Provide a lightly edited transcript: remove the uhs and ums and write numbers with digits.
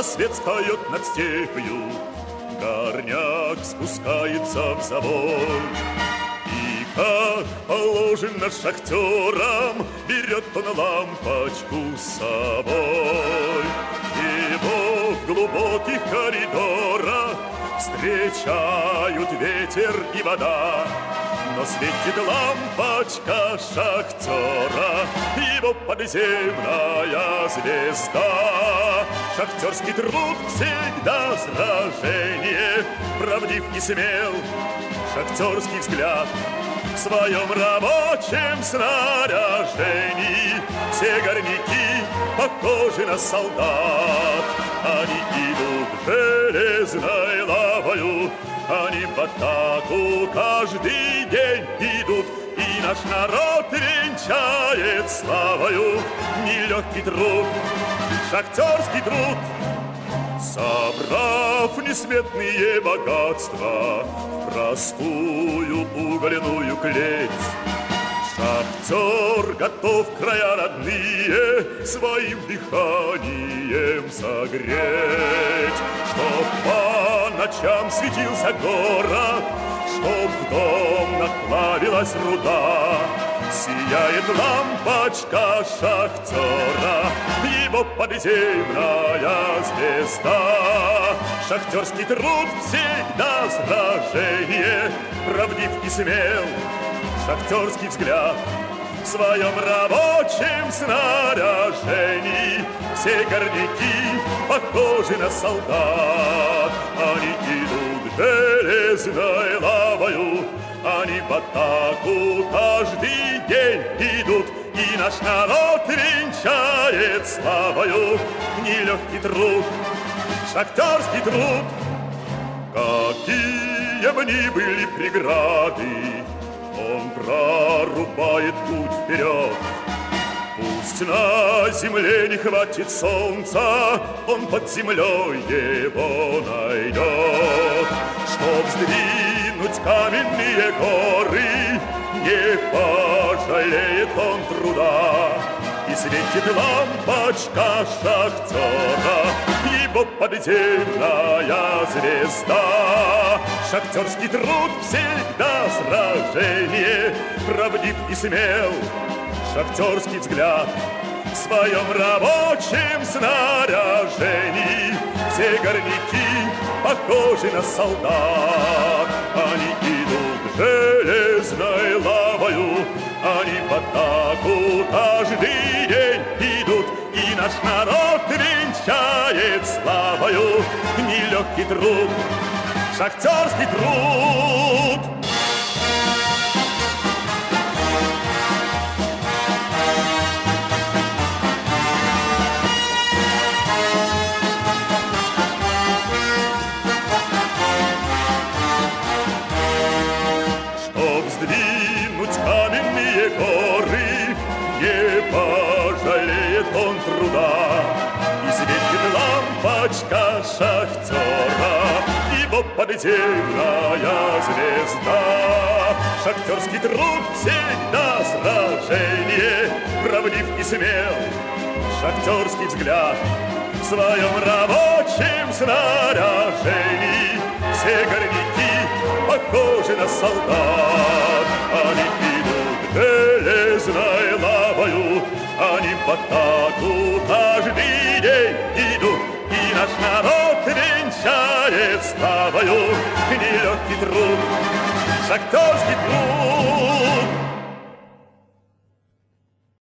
рассвет встает над степью, горняк спускается в завой. И как положено шахтерам, берет он лампочку с собой. Его в глубоких коридорах встречают ветер и вода. Но светит лампочка шахтера, его подземная звезда. Шахтерский труд всегда сражение, правдив и смел шахтерский взгляд. В своем рабочем снаряжении все горняки похожи на солдат. Они идут железной лавою, они в атаку каждый день идут, и наш народ венчает славою нелегкий труд, шахтерский труд. Собрав несметные богатства в простую угольную клеть, шахтер готов края родные своим дыханием согреть. Чтоб по ночам светился город, чтоб в дом наплавилась руда, сияет лампочка шахтера, его подземная звезда. Шахтерский труд всегда сражение, правдив и смел шахтерский взгляд. В своем рабочем снаряжении все горняки похожи на солдат. Они идут железной лавою, они в атаку каждый день идут, и наш народ венчает славою нелегкий труд, шахтерский труд. Какие бы ни были преграды, он прорубает путь вперед. Пусть на земле не хватит солнца, он под землей его найдет. Чтоб сдвинуть каменные горы, не пожалеет он труда. И светит лампочка шахтера, его подземная звезда. Шахтерский труд всегда сражение, правдив и смел шахтерский взгляд. В своем рабочем снаряжении все горняки похожи на солдат. Они идут железной лавою, они в атаку каждый день идут, и наш народ венчает славою нелегкий труд, шахтерский труд. Сдвинуть каменные горы, не пожалеет он труда. И светит лампочка шахтера, его подземная звезда. Шахтерский труд всегда сражение, правдив и смел шахтерский взгляд. В своем рабочем снаряжении все горняки похожи на солдат. Они идут железной лавою, они в атаку каждый день идут, и наш народ венчает славою нелегкий труд, шахтерский труд.